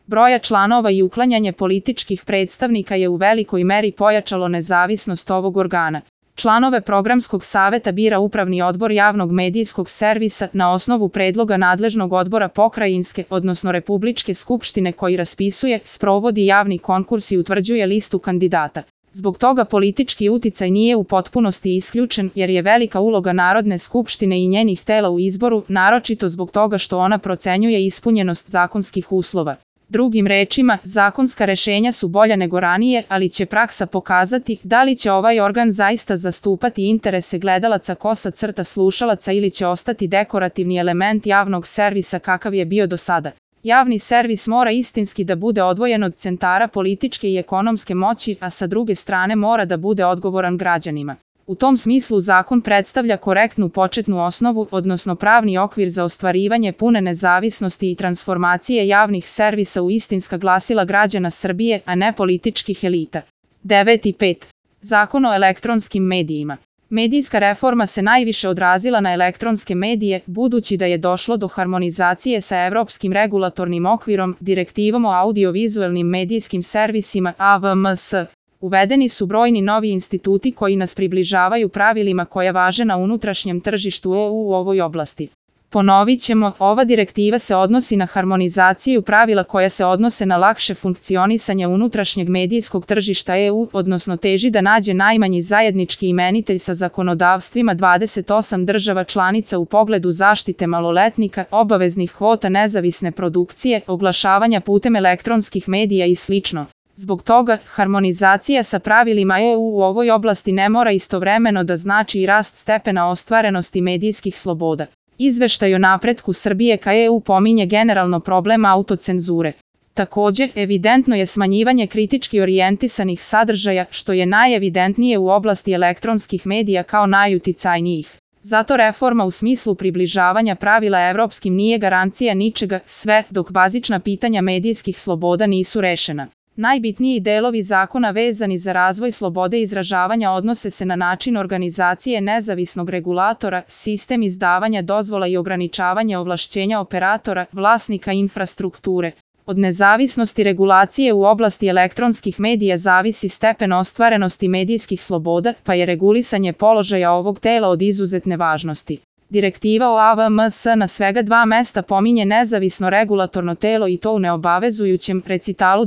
broja članova i uklanjanje političkih predstavnika je u velikoj meri pojačalo nezavisnost ovog organa. Članove programskog saveta bira Upravni odbor javnog medijskog servisa na osnovu predloga nadležnog odbora pokrajinske, odnosno Republičke skupštine koji raspisuje, sprovodi javni konkurs i utvrđuje listu kandidata. Zbog toga politički uticaj nije u potpunosti isključen jer je velika uloga Narodne skupštine i njenih tela u izboru, naročito zbog toga što ona procenjuje ispunjenost zakonskih uslova. Drugim rečima, zakonska rešenja su bolja nego ranije, ali će praksa pokazati da li će ovaj organ zaista zastupati interese gledalaca slušalaca ili će ostati dekorativni element javnog servisa kakav je bio do sada. Javni servis mora istinski da bude odvojen od centara političke i ekonomske moći, a sa druge strane mora da bude odgovoran građanima. U tom smislu zakon predstavlja korektnu početnu osnovu, odnosno pravni okvir za ostvarivanje pune nezavisnosti i transformacije javnih servisa u istinska glasila građana Srbije, a ne političkih elita. 9.5. Zakon o elektronskim medijima. Medijska reforma se najviše odrazila na elektronske medije, budući da je došlo do harmonizacije sa Evropskim regulatornim okvirom, Direktivom o audiovizuelnim medijskim servisima AVMS. Uvedeni su brojni novi instituti koji nas približavaju pravilima koja važe na unutrašnjem tržištu EU u ovoj oblasti. Ponovit ćemo, ova direktiva se odnosi na harmonizaciju pravila koja se odnose na lakše funkcionisanje unutrašnjeg medijskog tržišta EU, odnosno teži da nađe najmanji zajednički imenitelj sa zakonodavstvima 28 država članica u pogledu zaštite maloletnika, obaveznih kvota nezavisne produkcije, oglašavanja putem elektronskih medija i sl. Zbog toga, harmonizacija sa pravilima EU u ovoj oblasti ne mora istovremeno da znači i rast stepena ostvarenosti medijskih sloboda. Izveštaj o napretku Srbije ka EU pominje generalno problem autocenzure. Također, evidentno je smanjivanje kritički orijentisanih sadržaja, što je najevidentnije u oblasti elektronskih medija kao najuticajnijih. Zato reforma u smislu približavanja pravila evropskim nije garancija ničega, sve dok bazična pitanja medijskih sloboda nisu rešena. Najbitniji delovi zakona vezani za razvoj slobode izražavanja odnose se na način organizacije nezavisnog regulatora, sistem izdavanja dozvola i ograničavanja ovlašćenja operatora, vlasnika infrastrukture. Od nezavisnosti regulacije u oblasti elektronskih medija zavisi stepen ostvarenosti medijskih sloboda, pa je regulisanje položaja ovog tela od izuzetne važnosti. Direktiva o AVMS na svega 2 mesta pominje nezavisno regulatorno telo i to u neobavezujućem recitalu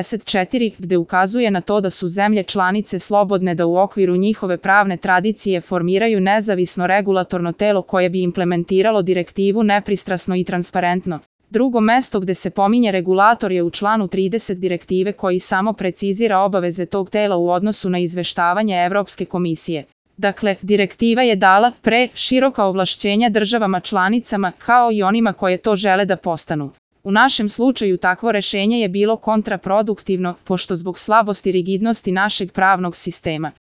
94, gde ukazuje na to da su zemlje članice slobodne da u okviru njihove pravne tradicije formiraju nezavisno regulatorno telo koje bi implementiralo direktivu nepristrasno i transparentno. Drugo mesto gde se pominje regulator je u članu 30 direktive koji samo precizira obaveze tog tela u odnosu na izveštavanje Evropske komisije. Dakle, direktiva je dala široka ovlašćenja državama članicama kao i onima koje to žele da postanu. U našem slučaju takvo rešenje je bilo kontraproduktivno, pošto zbog slabosti rigidnosti našeg pravnog sistema.